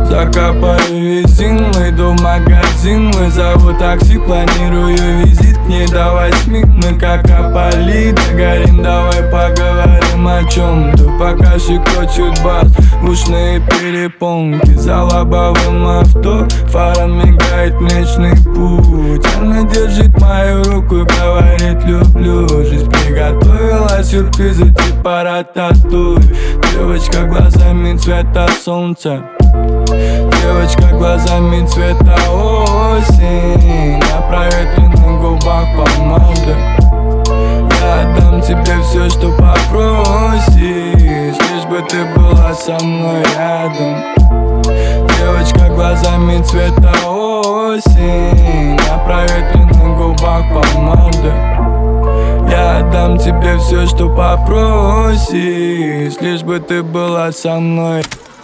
Закопаю резину, иду в магазин. Вызову такси, планирую визит к ней до 8. Мы как Аполлит горим, давай поговорим о чем-то. Пока щекочет бас, ушные перепонки. За лобовым авто фаром мигает Млечный Путь. Она держит мою руку и говорит: люблю. Жизнь приготовила сюрпризы типа рататуй. Девочка глазами цвета солнца, девочка глазами цвета осень. На проветренных губах помада. Я отдам тебе все, что попросишь, лишь бы ты была со мной рядом. Девочка глазами цвета осень. На проветренных губах помада. Я отдам тебе все, что попросишь, лишь бы ты была со мной.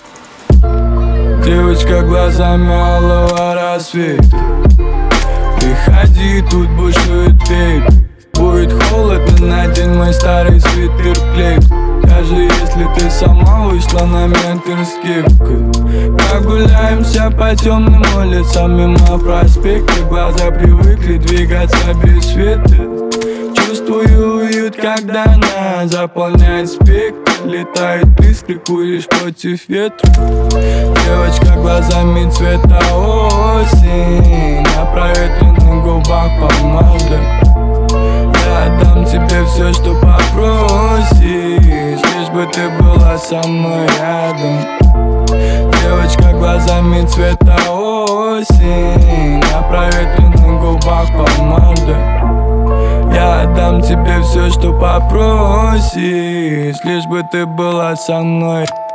Девочка глазами алого рассвета. Приходи, тут бушует ветер. Будет холодно, надень мой старый свитер клейк. Даже если ты сама вышла на метр с кепкой. Прогуляемся по темным улицам мимо проспекта. Глаза привыкли двигаться без света. Чувствую уют, когда она заполняет спектр. Летает искры, куришь против ветра. Девочка глазами цвета осень. На проветренных губах помада. Я отдам тебе все, что попросишь, лишь бы ты была со мной рядом. Девочка глазами цвета осень. На проветренных губах помада. Я отдам тебе все, что попросишь, лишь бы ты была со мной.